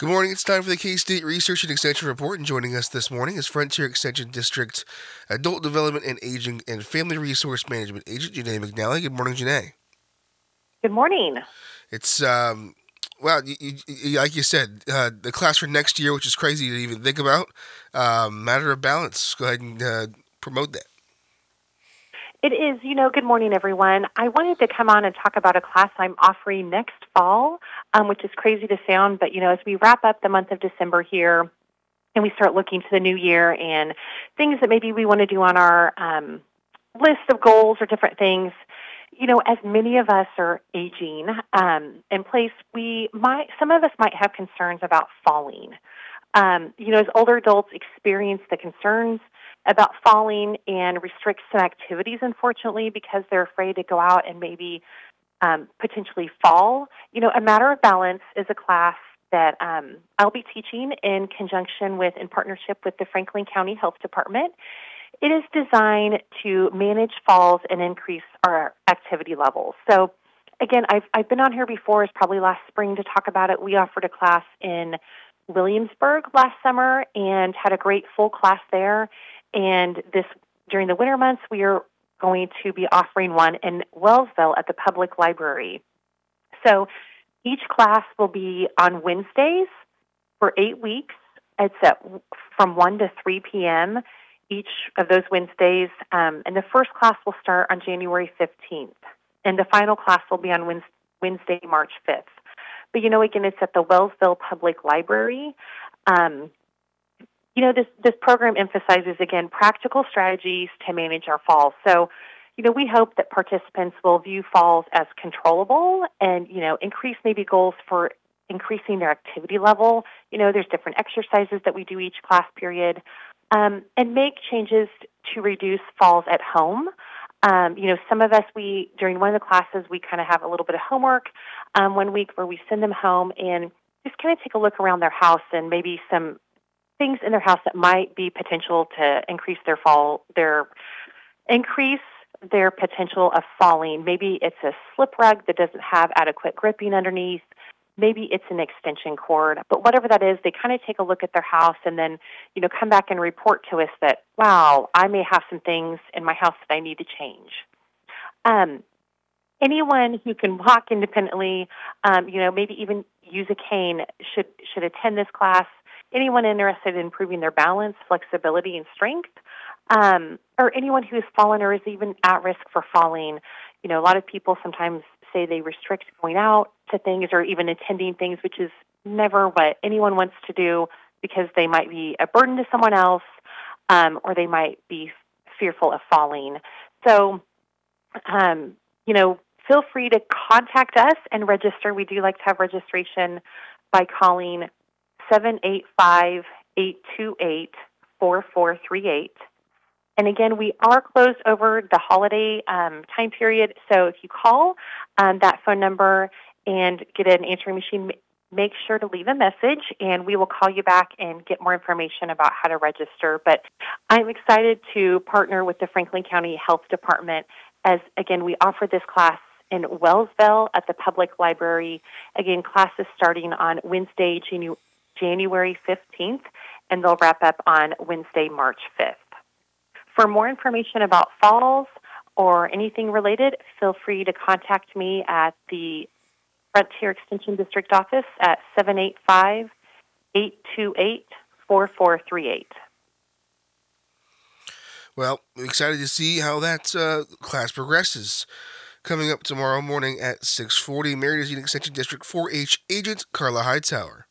Good morning. It's time for the K-State Research and Extension Report, and joining us this morning is Frontier Extension District Adult Development and Aging and Family Resource Management Agent Janae McNally. Good morning, Janae. Good morning. It's well, like you said, the class for next year, which is crazy to even think about. Matter of balance. Go ahead and promote that. It is, good morning, everyone. I wanted to come on and talk about a class I'm offering next fall, which is crazy to sound, but, as we wrap up the month of December here and we start looking to the new year and things that maybe we want to do on our list of goals or different things, as many of us are aging in place, some of us might have concerns about falling. As older adults experience the concerns about falling and restrict some activities, unfortunately, because they're afraid to go out and maybe potentially fall. A Matter of Balance is a class that I'll be teaching in partnership with the Franklin County Health Department. It is designed to manage falls and increase our activity levels. So, again, I've been on here before, it's probably last spring, to talk about it. We offered a class in Williamsburg last summer and had a great full class there. And during the winter months, we are going to be offering one in Wellsville at the public library. So each class will be on Wednesdays for 8 weeks. From 1 to 3 p.m. each of those Wednesdays. And the first class will start on January 15th. And the final class will be on Wednesday, March 5th. But, again, it's at the Wellsville Public Library. This program emphasizes, again, practical strategies to manage our falls. So, we hope that participants will view falls as controllable and, increase maybe goals for increasing their activity level. There's different exercises that we do each class period, and make changes to reduce falls at home. Some of us, during one of the classes, we kind of have a little bit of homework one week where we send them home and just kind of take a look around their house and maybe some things in their house that might be potential to increase their potential of falling. Maybe it's a slip rug that doesn't have adequate gripping underneath. Maybe it's an extension cord. But whatever that is, they kind of take a look at their house and then, come back and report to us that, wow, I may have some things in my house that I need to change. Anyone who can walk independently, maybe even use a cane should attend this class. Anyone interested in improving their balance, flexibility, and strength, or anyone who has fallen or is even at risk for falling. A lot of people sometimes say they restrict going out to things or even attending things, which is never what anyone wants to do because they might be a burden to someone else, or they might be fearful of falling. So, feel free to contact us and register. We do like to have registration by calling 785-828-4438. And again, we are closed over the holiday time period. So if you call that phone number and get an answering machine, make sure to leave a message, and we will call you back and get more information about how to register. But I'm excited to partner with the Franklin County Health Department as, again, we offer this class in Wellsville at the public library. Again, classes starting on Wednesday, January 15th, and they'll wrap up on Wednesday, March 5th. For more information about falls or anything related, feel free to contact me at the Frontier Extension District office at 785-828-4438. Well, I'm excited to see how that class progresses. Coming up tomorrow morning at 6:40, Meridian Extension District 4-H Agent Carla Hightower.